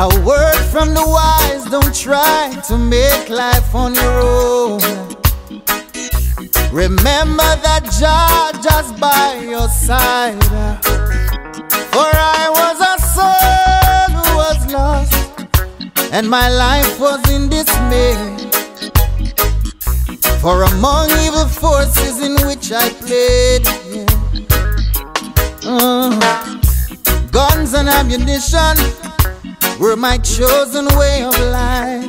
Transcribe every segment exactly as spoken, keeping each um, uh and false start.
A word from the wise, don't try to make life on your own. Remember that Jah just by your side. For I was a soul who was lost, and my life was in dismay. For among evil forces in which I played, yeah. uh, guns and ammunition were my chosen way of life.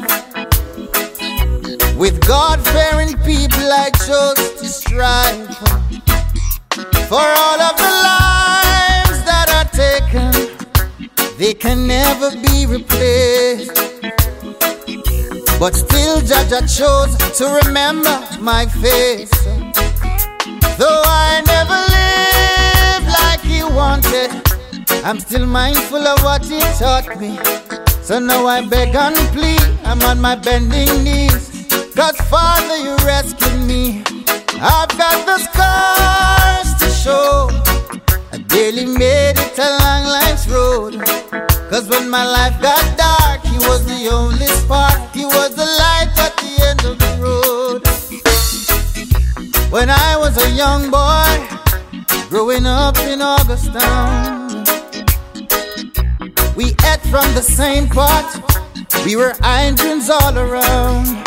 With God-fearing people I chose to strive. For all of the lives that are taken, they can never be replaced. But still Jah chose to remember my face. Though I never lived like He wanted, I'm still mindful of what He taught me. So now I beg and plead, I'm on my bending knees. Cause Father, you rescued me. I've got the scars to show. I barely made it along life's road. Cause when my life got dark, He was the only spark. He was the light at the end of the road. When I was a young boy, growing up in Augustown, we ate from the same pot. We were Indians all around.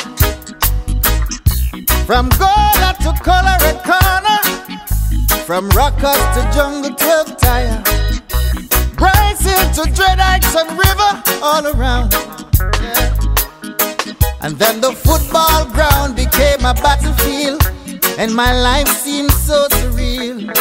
From Gola to Colorado Corner, from Rockers to Jungle twelve Tire, Bryce Hill to Dread Heights and River, all around. Yeah. And then the football ground became a battlefield, and my life seemed so surreal.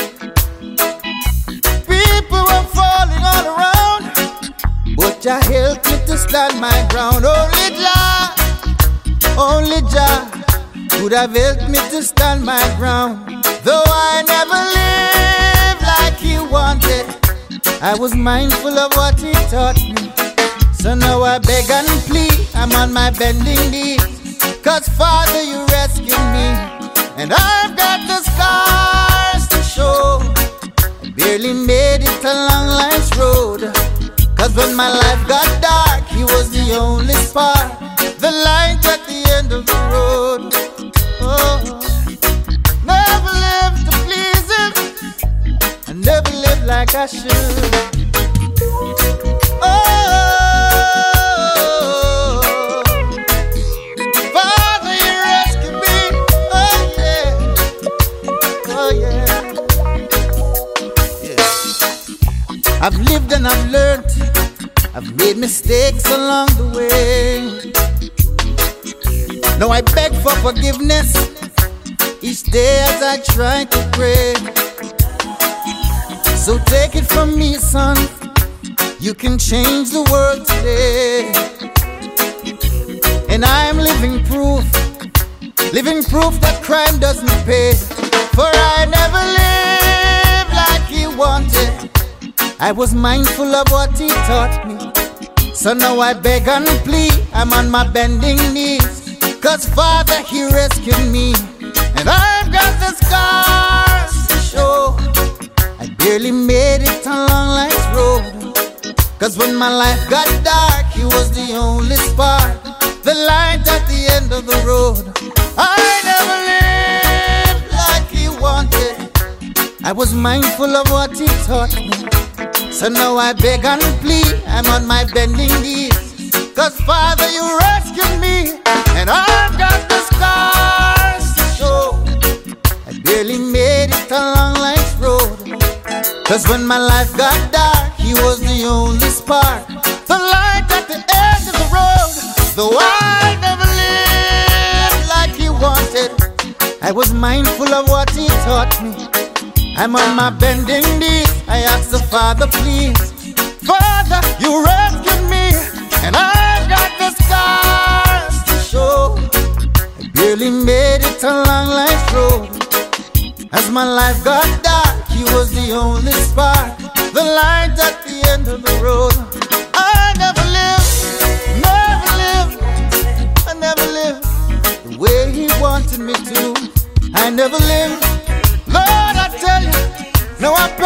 People were falling all around, but Jah helped me to stand my ground. Only Jah, only Jah could have helped me to stand my ground. Though I never lived like He wanted, I was mindful of what He taught me. So now I beg and plead, I'm on my bending knees. Cause Father, you rescued me, and I've got the scars to show. I barely made it along life's road. Cause when my life got dark, He was the only spark, the light at the end of the road. Oh, never lived to please Him, I never lived like I should. Oh, Father, you rescued me. Oh yeah, oh yeah, yeah. I've lived and I've learned. I've made mistakes along the way. Now I beg for forgiveness each day as I try to pray. So take it from me, son, you can change the world today. And I am living proof, living proof that crime doesn't pay. For I never lived like He wanted, I was mindful of what He taught me. So now I beg and plead, I'm on my bending knees. Cause Father, He rescued me, and I've got the scars to show. I barely made it along life's road. Cause when my life got dark, He was the only spark, the light at the end of the road. I never lived like He wanted, I was mindful of what He taught me. So now I beg and plead, I'm on my bending knees. Cause Father, you rescued me, and I've got the scars to show. I barely made it along life's road. Cause when my life got dark, He was the only spark, the light at the end of the road. Though I never lived like He wanted, I was mindful of what He taught me. I'm on my bending knees, I ask the Father, please. Father, you rescued me, and I've got the scars to show. I barely made it along life's road. As my life got dark, He was the only spark, the light at the end of the road. I never lived, never lived, I never lived the way He wanted me to. I never lived, Lord, I tell you, no, I